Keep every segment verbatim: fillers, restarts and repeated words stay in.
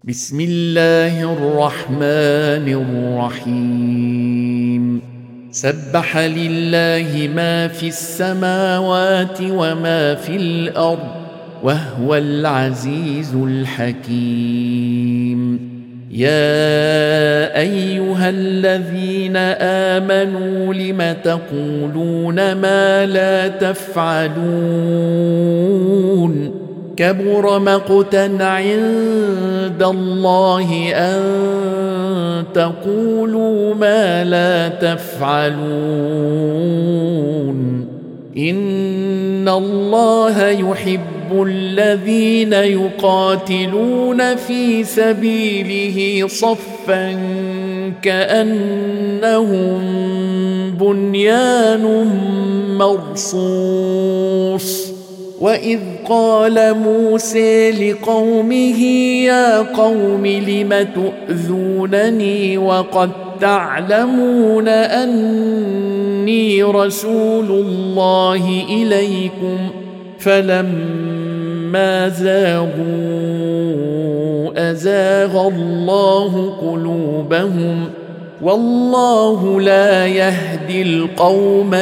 بسم الله الرحمن الرحيم سبح لله ما في السماوات وما في الأرض وهو العزيز الحكيم يا أيها الذين آمنوا لم تقولون ما لا تفعلون كبر مقتا عند الله أن تقولوا ما لا تفعلون إن الله يحب الذين يقاتلون في سبيله صفا كأنهم بنيان مرصوص وإذ قال موسى لقومه يا قوم لم تؤذونني وقد تعلمون أني رسول الله إليكم فلما زاغوا أزاغ الله قلوبهم والله لا يهدي القوم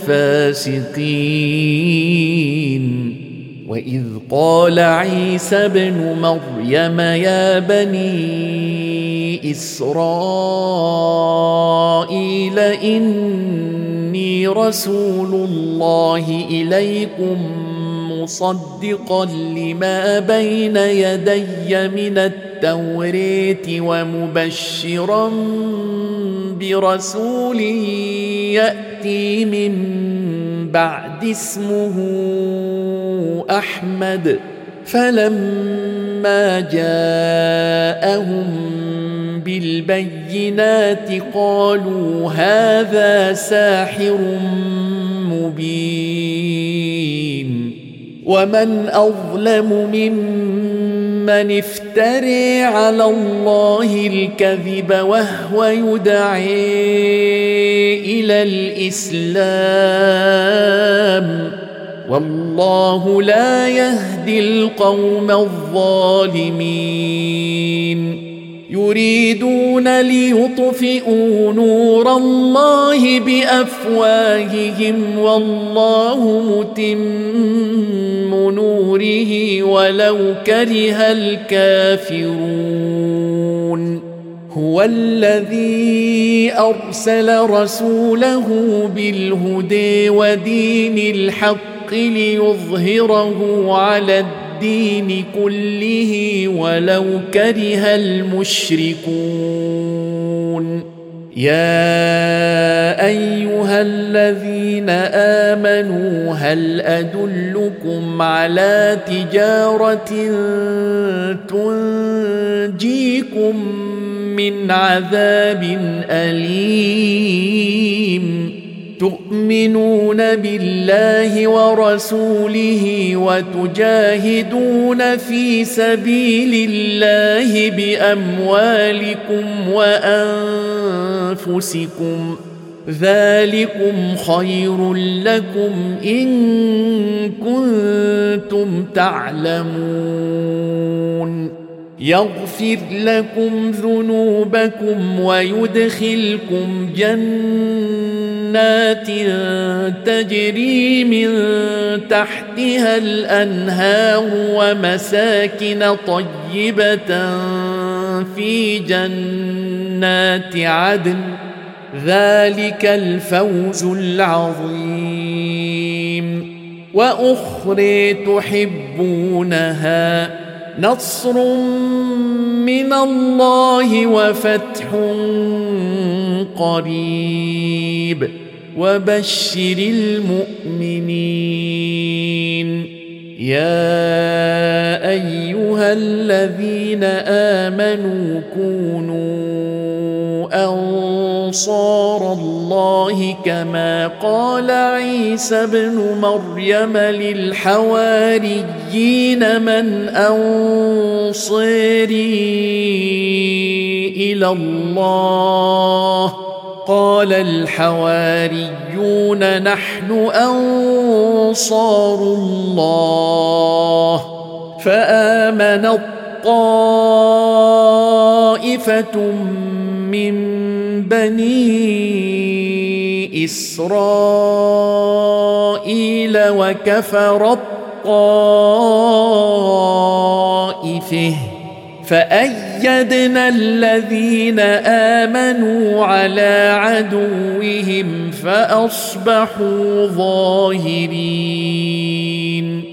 الفاسقين وإذ قال عيسى ابن مريم يا بني إسرائيل إني رسول الله إليكم مصدقا لما بين يدي من التوراة ومبشرا برسول يأتي من بعد اسمه أحمد فلما جاءهم بالبينات قالوا هذا ساحر مبين ومن أظلم ممن افترى على الله الكذب وهو يدعي إلى الإسلام والله لا يهدي القوم الظالمين يريدون ليطفئوا نور الله بأفواههم والله متم نوره ولو كره الكافرون هو الذي أرسل رسوله بالهدى ودين الحق ليظهره على الدين كله ولو كره المشركون يا أيها الذين آمنوا هل أدلكم على تجارة تنجيكم من عذاب أليم تؤمنون بالله ورسوله وتجاهدون في سبيل الله بأموالكم وأنفسكم ذلكم خير لكم إن كنتم تعلمون يغفر لكم ذنوبكم ويدخلكم جنات تجري من تحتها الأنهار ومساكن طيبة في جنات عدن ذلك الفوز العظيم وأخرى تحبونها نصر من الله وفتح قريب وبشر المؤمنين يا أيها الذين آمنوا كونوا أنصار الله كما قال عيسى ابن مريم للحواريين من أنصاري إلى الله قال الحواريون نحن أنصار الله فآمن الطائفة طائفة من بني إسرائيل وكفرت طائفة فأيدنا الذين آمنوا على عدوهم فأصبحوا ظاهرين.